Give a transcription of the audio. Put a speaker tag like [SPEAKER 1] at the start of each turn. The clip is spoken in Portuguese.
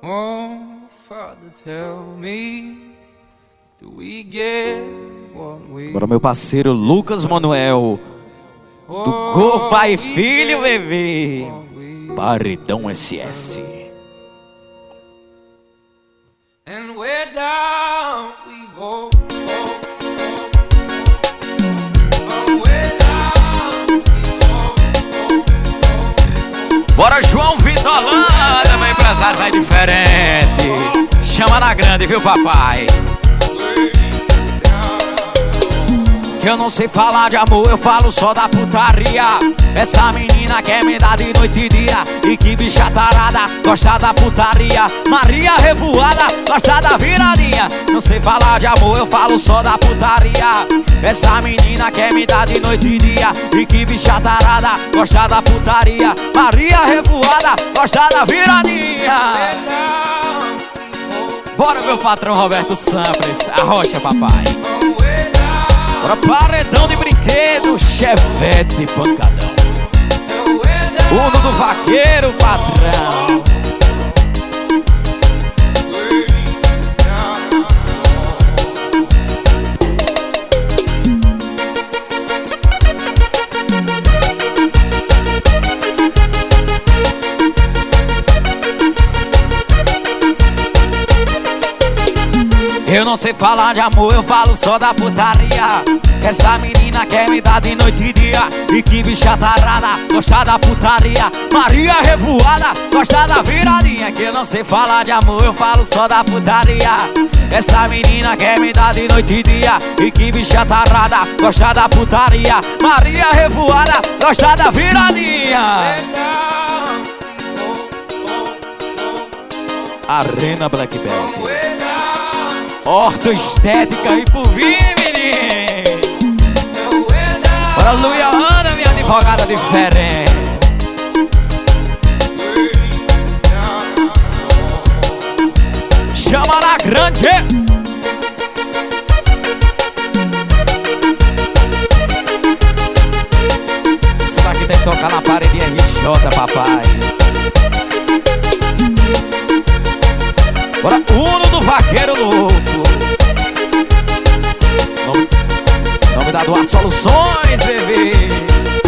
[SPEAKER 1] Oh, Father, tell me, do we get what we...
[SPEAKER 2] Agora meu parceiro Lucas Manuel, do Go Pai Filho Bebê, Paredão SS.
[SPEAKER 1] And where down we go.
[SPEAKER 2] Bora João Vitor Holanda, meu empresário vai diferente. Chama na grande, viu papai? Que eu não sei falar de amor, eu falo só da putaria. Essa menina quer me dar de noite e dia. E que bicha tarada, gosta da putaria. Maria revoada, gosta da viradinha. Não sei falar de amor, eu falo só da putaria. Essa menina quer me dar de noite e dia. E que bicha tarada, gosta da putaria. Maria revoada, gosta da viradinha. Bora meu patrão Roberto Samples, arrocha papai. Bora paredão de brinquedo, Chevette pancadão. Uno do vaqueiro, patrão. Eu não sei falar de amor, eu falo só da putaria. Essa menina quer me dar de noite e dia. E que bicha tarada, gosta da putaria. Maria revoada, gosta da viradinha. Que eu não sei falar de amor, eu falo só da putaria. Essa menina quer me dar de noite e dia. E que bicha tarada, gosta da putaria. Maria revoada, gosta da viradinha. Arena Black Belt, ortoestética e por vir, menino. Bora Luiana, minha advogada diferente. Chama na grande. Isso daqui tem que tocar na parede RJ, papai. Bora, Uno do vaqueiro louco. Nome da Duarte Soluções, bebê.